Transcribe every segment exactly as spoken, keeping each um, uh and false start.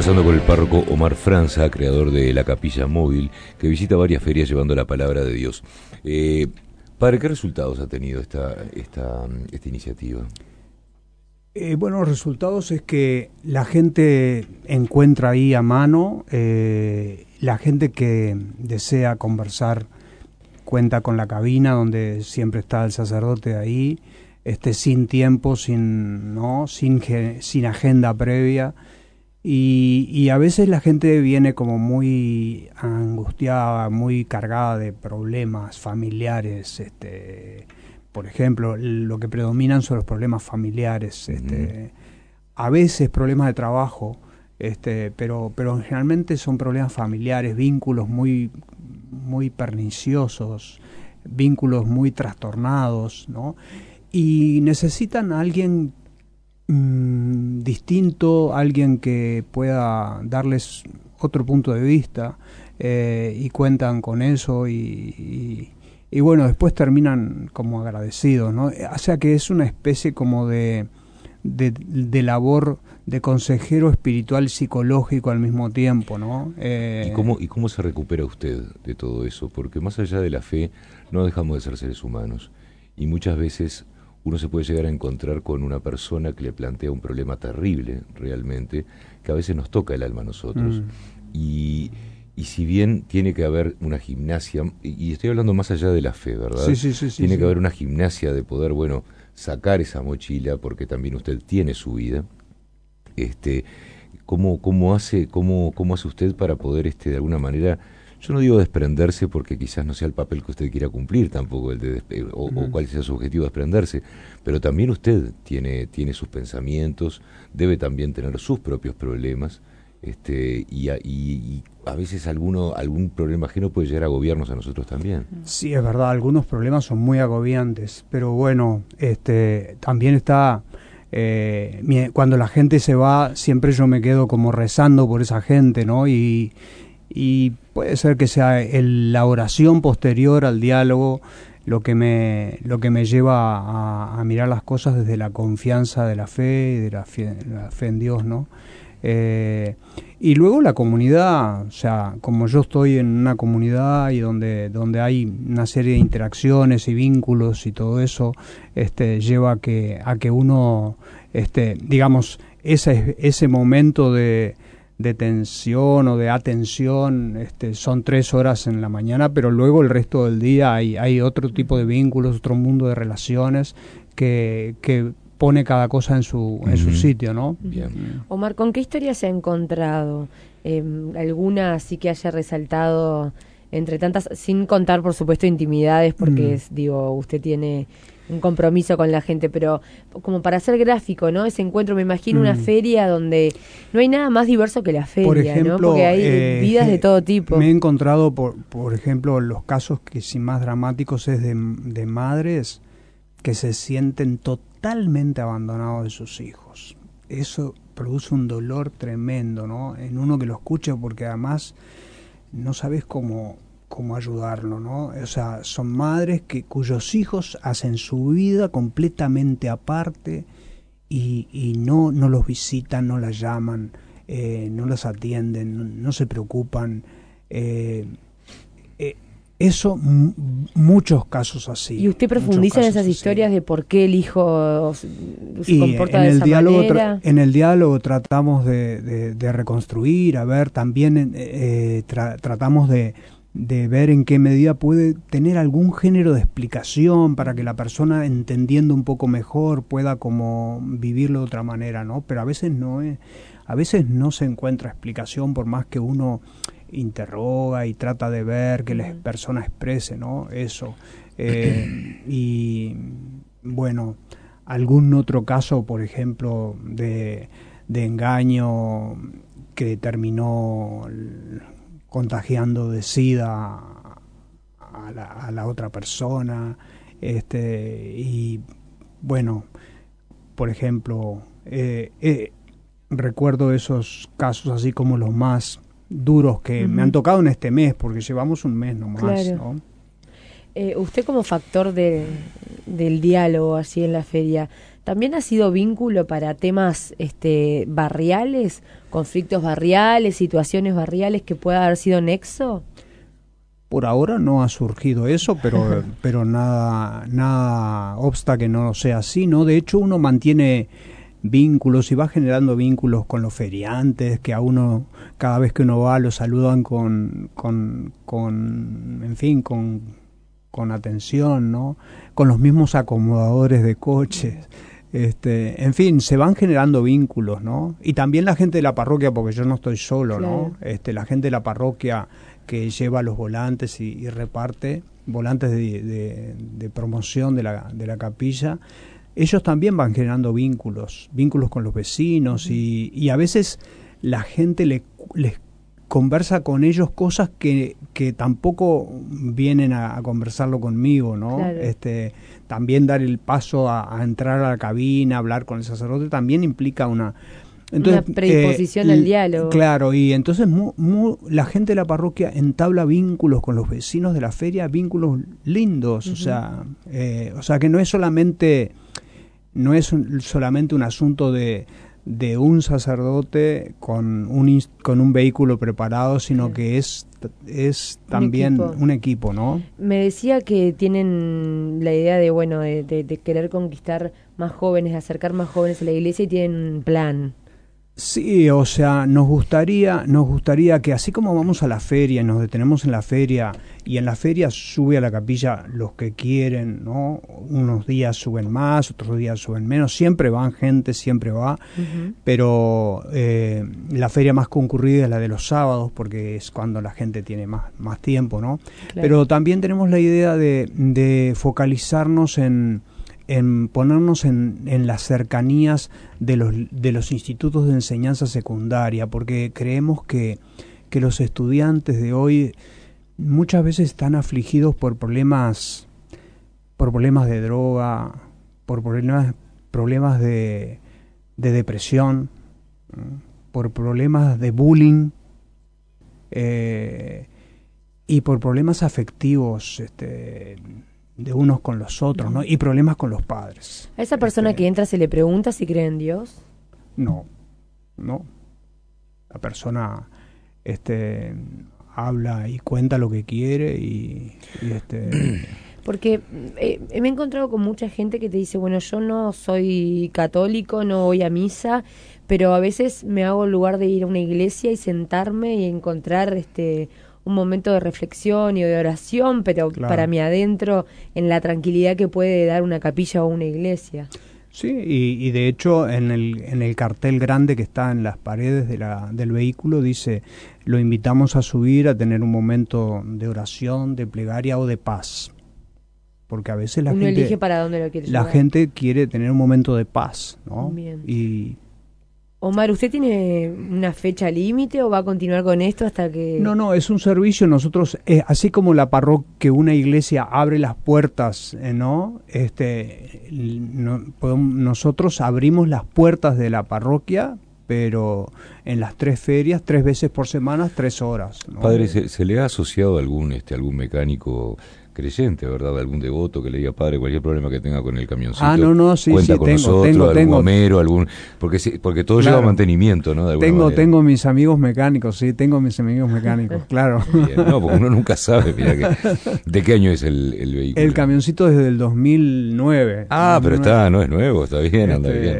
conversando con el párroco Omar Franza, creador de la Capilla Móvil, que visita varias ferias llevando la palabra de Dios. Eh, padre, ¿qué resultados ha tenido esta, esta, esta iniciativa? Eh, bueno, los resultados es que la gente encuentra ahí a mano, eh, la gente que desea conversar cuenta con la cabina donde siempre está el sacerdote ahí, este, sin tiempo, sin, ¿no? sin, sin agenda previa. Y, y a veces la gente viene como muy angustiada, muy cargada de problemas familiares, este, por ejemplo, lo que predominan son los problemas familiares, este, uh-huh. a veces problemas de trabajo, este, pero, pero generalmente son problemas familiares, vínculos muy, muy perniciosos, vínculos muy trastornados, ¿no? Y necesitan a alguien distinto, alguien que pueda darles otro punto de vista, eh, y cuentan con eso y, y, y bueno, después terminan como agradecidos, ¿no? O sea que es una especie como de, de, de labor de consejero espiritual psicológico al mismo tiempo, ¿no? Eh, ¿Y cómo, ¿Y cómo se recupera usted de todo eso? Porque más allá de la fe no dejamos de ser seres humanos y muchas veces uno se puede llegar a encontrar con una persona que le plantea un problema terrible, realmente, que a veces nos toca el alma a nosotros. Mm. Y, y si bien tiene que haber una gimnasia, y estoy hablando más allá de la fe, ¿verdad? Sí, sí, sí, sí, tiene sí. que haber una gimnasia de poder, bueno, sacar esa mochila, porque también usted tiene su vida. Este, ¿cómo, cómo hace, cómo, cómo hace usted para poder, este, de alguna manera, yo no digo desprenderse porque quizás no sea el papel que usted quiera cumplir tampoco, el de despe- o, uh-huh. o cuál sea su objetivo, desprenderse, pero también usted tiene, tiene sus pensamientos, debe también tener sus propios problemas, este, y, a, y, y a veces alguno, algún problema ajeno puede llegar a agobiarnos a nosotros también. Sí, es verdad, algunos problemas son muy agobiantes, pero bueno, este, también está... Eh, cuando la gente se va, siempre yo me quedo como rezando por esa gente, ¿no? Y... y puede ser que sea el, la oración posterior al diálogo lo que me lo que me lleva a, a mirar las cosas desde la confianza de la fe y de la fe, la fe en Dios, ¿no? Eh, y luego la comunidad, o sea, como yo estoy en una comunidad y donde donde hay una serie de interacciones y vínculos y todo eso, este lleva a que a que uno, este, digamos, ese ese momento de de tensión o de atención, este, son tres horas en la mañana, pero luego el resto del día hay, hay otro tipo de vínculos, otro mundo de relaciones que, que pone cada cosa en su, uh-huh. en su sitio, ¿no? Bien. Omar, ¿con qué historia se ha encontrado? Eh, ¿Alguna así que haya resaltado entre tantas, sin contar por supuesto intimidades, porque mm. es, digo, usted tiene un compromiso con la gente, pero como para ser gráfico, ¿no? Ese encuentro, me imagino mm. una feria donde no hay nada más diverso que la feria, por ejemplo, ¿no? Porque hay eh, vidas de todo tipo. Me he encontrado, por, por ejemplo, los casos que sí más dramáticos es de, de madres que se sienten totalmente abandonados de sus hijos. Eso produce un dolor tremendo, ¿no? En uno que lo escucha, porque además no sabes cómo... cómo ayudarlo, ¿no? O sea, son madres que cuyos hijos hacen su vida completamente aparte y, y no, no los visitan, no las llaman, eh, no las atienden, no, no se preocupan. Eh, eh, eso, m- muchos casos así. ¿Y usted profundiza en esas historias así de por qué el hijo se y comporta en de el esa diálogo manera? Tra- en el diálogo tratamos de, de, de reconstruir, a ver, también eh, tra- tratamos de de ver en qué medida puede tener algún género de explicación para que la persona, entendiendo un poco mejor, pueda como vivirlo de otra manera, ¿no? Pero a veces no es, a veces no se encuentra explicación por más que uno interroga y trata de ver que la persona exprese, ¿no? Eso. Eh, y bueno, algún otro caso, por ejemplo, de, de engaño que terminó contagiando de SIDA a la, a la otra persona, este, y bueno, por ejemplo, eh, eh, recuerdo esos casos así como los más duros que uh-huh. me han tocado en este mes, porque llevamos un mes nomás, claro. ¿no? Eh, usted como factor de, del diálogo así en la feria, ¿también ha sido vínculo para temas este, barriales, conflictos barriales, situaciones barriales que pueda haber sido nexo? Por ahora no ha surgido eso, pero pero nada nada obsta que no sea así, ¿no? De hecho, uno mantiene vínculos y va generando vínculos con los feriantes, que a uno, cada vez que uno va, lo saludan con, con, con en fin, con, con atención, ¿no? Con los mismos acomodadores de coches. Este, en fin, se van generando vínculos, ¿no? Y también la gente de la parroquia, porque yo no estoy solo, Claro. ¿no? Este, la gente de la parroquia que lleva los volantes y, y reparte volantes de, de, de promoción de la, de la capilla, ellos también van generando vínculos, vínculos con los vecinos, uh-huh. y, y a veces la gente le, les conversa con ellos cosas que, que tampoco vienen a, a conversarlo conmigo, ¿no? Claro. Este, también dar el paso a, a entrar a la cabina, hablar con el sacerdote, también implica una... Entonces, una predisposición eh, al diálogo. Claro, y entonces mu, mu, la gente de la parroquia entabla vínculos con los vecinos de la feria, vínculos lindos, uh-huh. o sea, eh, o sea que no es solamente no es un, solamente un asunto de, de un sacerdote con un con un vehículo preparado, sino sí. que es es también un equipo. un equipo, ¿no? Me decía que tienen la idea de bueno de, de, de querer conquistar más jóvenes, de acercar más jóvenes a la iglesia y tienen un plan. Sí, o sea, nos gustaría, nos gustaría que así como vamos a la feria y nos detenemos en la feria y en la feria sube a la capilla los que quieren, ¿no? Unos días suben más, otros días suben menos, siempre van gente, siempre va, uh-huh. pero eh, la feria más concurrida es la de los sábados porque es cuando la gente tiene más, más tiempo, ¿no? Claro. Pero también tenemos la idea de, de focalizarnos en... en ponernos en, en las cercanías de los, de los institutos de enseñanza secundaria, porque creemos que, que los estudiantes de hoy muchas veces están afligidos por problemas, por problemas de droga, por problemas, problemas de, de depresión, por problemas de bullying, eh, y por problemas afectivos, este, de unos con los otros, ¿no? Y problemas con los padres. ¿A esa persona este, que entra se le pregunta si cree en Dios? No, no. La persona este, habla y cuenta lo que quiere y, y este... Porque eh, me he encontrado con mucha gente que te dice, bueno, yo no soy católico, no voy a misa, pero a veces me hago el lugar de ir a una iglesia y sentarme y encontrar este... un momento de reflexión y de oración, pero claro. para mí adentro, en la tranquilidad que puede dar una capilla o una iglesia. Sí, y, y de hecho en el, en el cartel grande que está en las paredes de la, del vehículo dice, lo invitamos a subir a tener un momento de oración, de plegaria o de paz. Porque a veces la Uno gente... elige para dónde lo quiere La llevar. gente quiere tener un momento de paz, ¿no? Bien. Y... Omar, ¿usted tiene una fecha límite o va a continuar con esto hasta que...? No, no, es un servicio. Nosotros, eh, así como la parroquia, que una iglesia abre las puertas, eh, ¿no? Este, no, podemos, nosotros abrimos las puertas de la parroquia, pero en las tres ferias, tres veces por semana, tres horas, ¿no? Padre, ¿se, se le ha asociado algún, este, algún mecánico creyente, verdad? Algún devoto que le diga, padre, cualquier problema que tenga con el camioncito, ah, no, no, sí, cuenta sí, con tengo, nosotros, tengo, algún tengo. gomero, algún, porque sí, porque todo Claro. lleva mantenimiento, ¿no? De alguna Tengo, manera. tengo mis amigos mecánicos, sí, tengo mis amigos mecánicos, claro. Bien, no, porque uno nunca sabe, mira, que, ¿de qué año es el, el vehículo? El camioncito desde el dos mil nueve. Ah, pero dos mil nueve. está, no es nuevo, está bien, este, anda bien.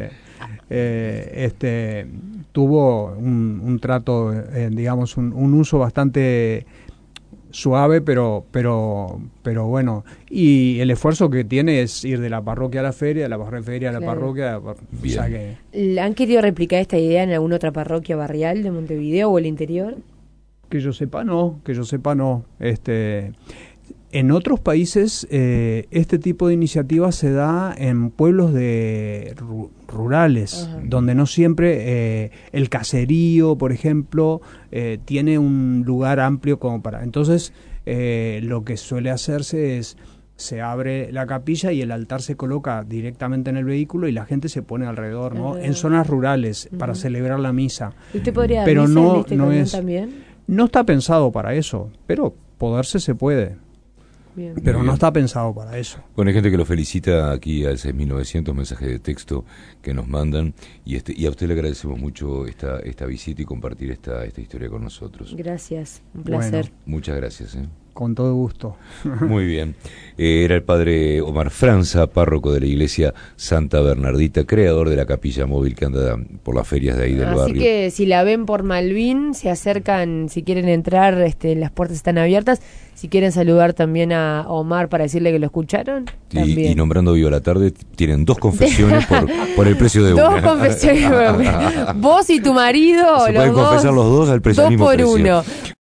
Eh, este, tuvo un, un trato, eh, digamos, un, un uso bastante suave, pero pero pero bueno, y el esfuerzo que tiene es ir de la parroquia a la feria, de la feria a la Claro. parroquia, o sea que, ¿Han querido replicar esta idea en alguna otra parroquia barrial de Montevideo o el interior? que yo sepa no, que yo sepa no, este en otros países eh, este tipo de iniciativa se da en pueblos de ru- rurales, Ajá. donde no siempre eh, el caserío, por ejemplo, eh, tiene un lugar amplio como para... Entonces, eh, lo que suele hacerse es, se abre la capilla y el altar se coloca directamente en el vehículo y la gente se pone alrededor, ¿no? Alrededor. En zonas rurales, Uh-huh. para celebrar la misa. ¿Usted podría dar Pero misa no, en este no camión es, también? no está pensado para eso, pero poderse se puede. Bien. Pero Muy no bien. está pensado para eso. Bueno, hay gente que lo felicita aquí al seis mil novecientos, mensajes de texto que nos mandan, y este y a usted le agradecemos mucho esta esta visita y compartir esta esta historia con nosotros. Gracias, un Bueno. placer. Muchas gracias. ¿eh? Con todo gusto. Muy bien. Eh, era el padre Omar Franza, párroco de la iglesia Santa Bernardita, creador de la capilla móvil que anda por las ferias de ahí del Así barrio. que si la ven por Malvin, se acercan, si quieren entrar, este, las puertas están abiertas. Si quieren saludar también a Omar para decirle que lo escucharon, Y, también. y nombrando Viva la Tarde, tienen dos confesiones por, por el precio de Dos una. confesiones. Vos y tu marido, Se los pueden dos, confesar los dos al precio dos al mismo por precio. uno.